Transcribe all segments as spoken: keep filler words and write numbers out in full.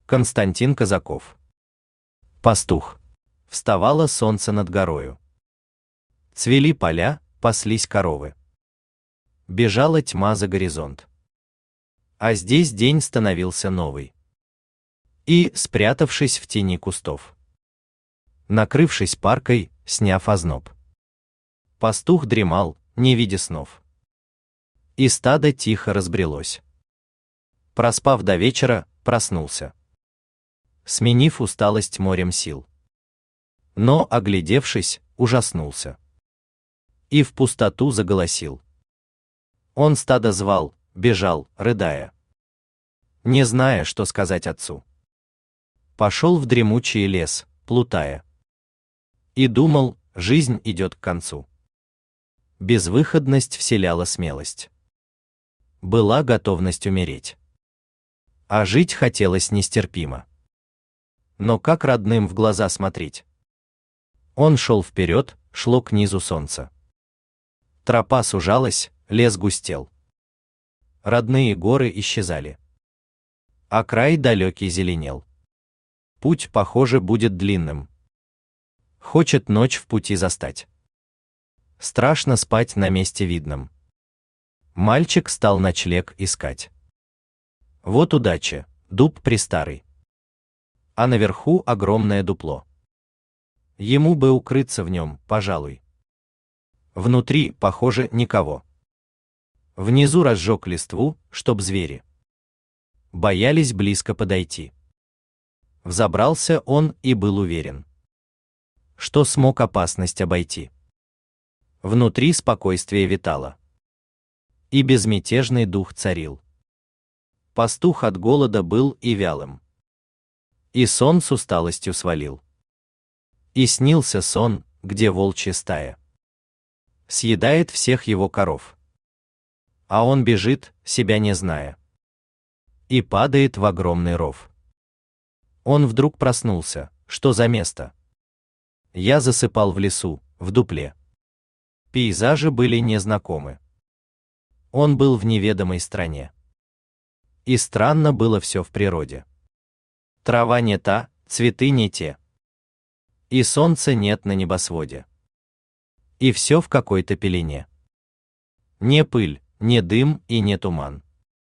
Константин Казаков. Пастух. Вставало солнце над горою. Цвели поля, паслись коровы. Бежала тьма за горизонт. А здесь день становился новый. И, спрятавшись в тени кустов, накрывшись паркой, сняв озноб, пастух дремал, не видя снов. И стадо тихо разбрелось. Проспав до вечера, проснулся, сменив усталость морем сил. Но, оглядевшись, ужаснулся. И в пустоту заголосил. Он стадо звал, бежал, рыдая, не зная, что сказать отцу. Пошел в дремучий лес, плутая. И думал, жизнь идет к концу. Безвыходность вселяла смелость. Была готовность умереть. А жить хотелось нестерпимо. Но как родным в глаза смотреть? Он шел вперед, шло к низу солнца. Тропа сужалась, лес густел. Родные горы исчезали. А край далекий зеленел. Путь, похоже, будет длинным. Хочет ночь в пути застать. Страшно спать на месте видном. Мальчик стал ночлег искать. Вот удача, дуб престарый. А наверху огромное дупло. Ему бы укрыться в нем, пожалуй. Внутри, похоже, никого. Внизу разжег листву, чтоб звери боялись близко подойти. Взобрался он и был уверен, что смог опасность обойти. Внутри спокойствие витало. И безмятежный дух царил. Пастух от голода был и вялым. И сон с усталостью свалил. И снился сон, где волчья стая съедает всех его коров. А он бежит, себя не зная. И падает в огромный ров. Он вдруг проснулся. Что за место? Я засыпал в лесу, в дупле. Пейзажи были незнакомы. Он был в неведомой стране. И странно было все в природе. Трава не та, цветы не те. И солнца нет на небосводе. И все в какой-то пелене. Не пыль, не дым и не туман.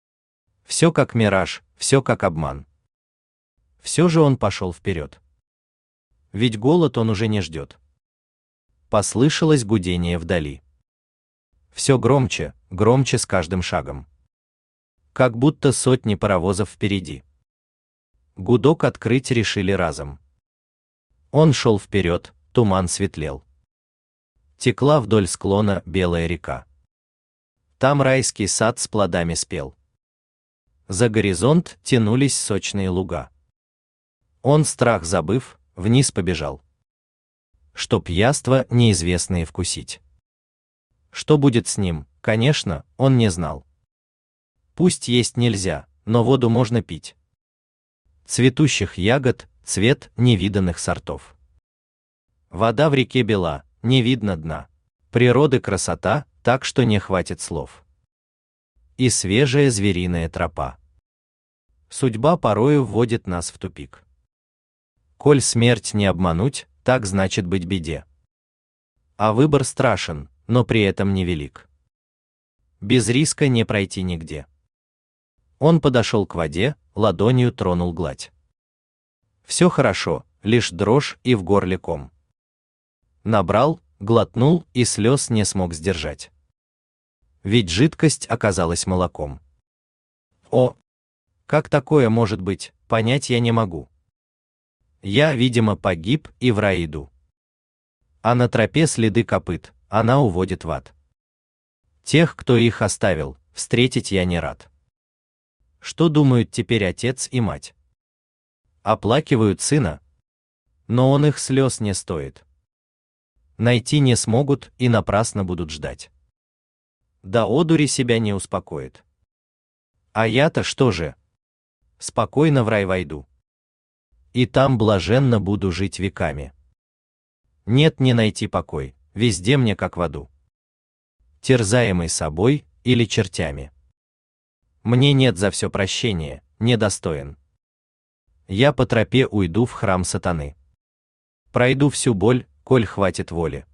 Все как мираж, все как обман. Все же он пошел вперед. Ведь голод он уже не ждет. Послышалось гудение вдали. Все громче, громче с каждым шагом. Как будто сотни паровозов впереди. Гудок открыть решили разом. Он шел вперед, туман светлел. Текла вдоль склона белая река. Там райский сад с плодами спел. За горизонт тянулись сочные луга. Он, страх забыв, вниз побежал, чтоб яства неизвестные вкусить. Что будет с ним, конечно, он не знал. Пусть есть нельзя, но воду можно пить. Цветущих ягод, цвет невиданных сортов. Вода в реке бела, не видно дна. Природы красота, так что не хватит слов. И свежая звериная тропа. Судьба порою вводит нас в тупик. Коль смерть не обмануть, так значит быть беде. А выбор страшен, но при этом невелик. Без риска не пройти нигде. Он подошел к воде, ладонью тронул гладь. Все хорошо, лишь дрожь и в горле ком. Набрал, глотнул и слез не смог сдержать. Ведь жидкость оказалась молоком. О! Как такое может быть, понять я не могу. Я, видимо, погиб и в рай иду. А на тропе следы копыт, она уводит в ад. Тех, кто их оставил, встретить я не рад. Что думают теперь отец и мать? Оплакивают сына, но он их слез не стоит. Найти не смогут и напрасно будут ждать. Да одури себя не успокоит. А я-то что же? Спокойно в рай войду. И там блаженно буду жить веками. Нет, не найти покой, везде мне как в аду. Терзаемый собой или чертями. Мне нет за все прощения, недостоин. Я по тропе уйду в храм сатаны. Пройду всю боль, коль хватит воли.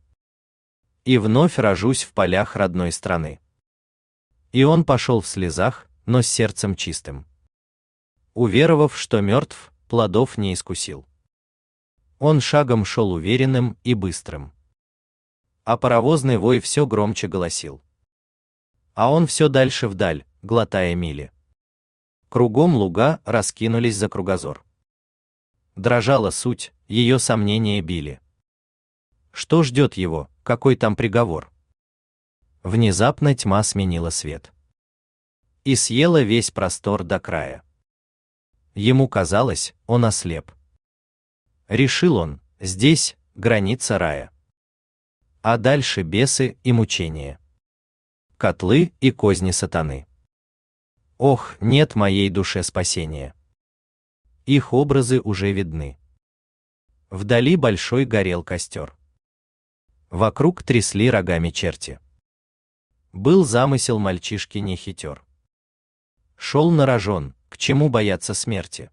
И вновь рожусь в полях родной страны. И он пошел в слезах, но с сердцем чистым, уверовав, что мертв, плодов не искусил. Он шагом шел уверенным и быстрым, а паровозный вой все громче голосил. А он все дальше вдаль, глотая мили. Кругом луга раскинулись за кругозор. Дрожала суть, ее сомнения били. Что ждет его, какой там приговор? Внезапно тьма сменила свет и съела весь простор до края. Ему казалось, он ослеп. Решил он, здесь граница рая. А дальше бесы и мучения, котлы и козни сатаны. Ох, нет моей душе спасения. Их образы уже видны. Вдали большой горел костер. Вокруг трясли рогами черти. Был замысел мальчишки не хитер. Шел на рожон, к чему бояться смерти.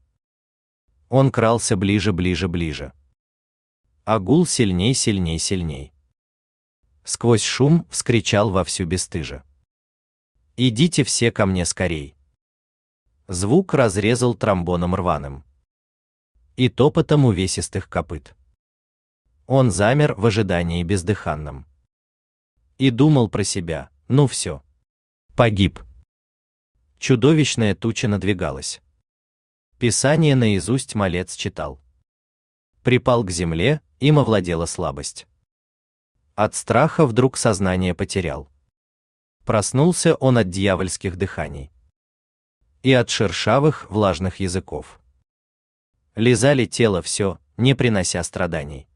Он крался ближе, ближе, ближе. А гул сильней, сильней, сильней. Сквозь шум вскричал вовсю бесстыже: «Идите все ко мне скорей!» Звук разрезал тромбоном рваным и топотом увесистых копыт. Он замер в ожидании бездыханном и думал про себя: ну все, погиб. Чудовищная туча надвигалась. Писание наизусть малец читал. Припал к земле, им овладела слабость. От страха вдруг сознание потерял. Проснулся он от дьявольских дыханий и от шершавых влажных языков. Лизали тело все, не принося страданий.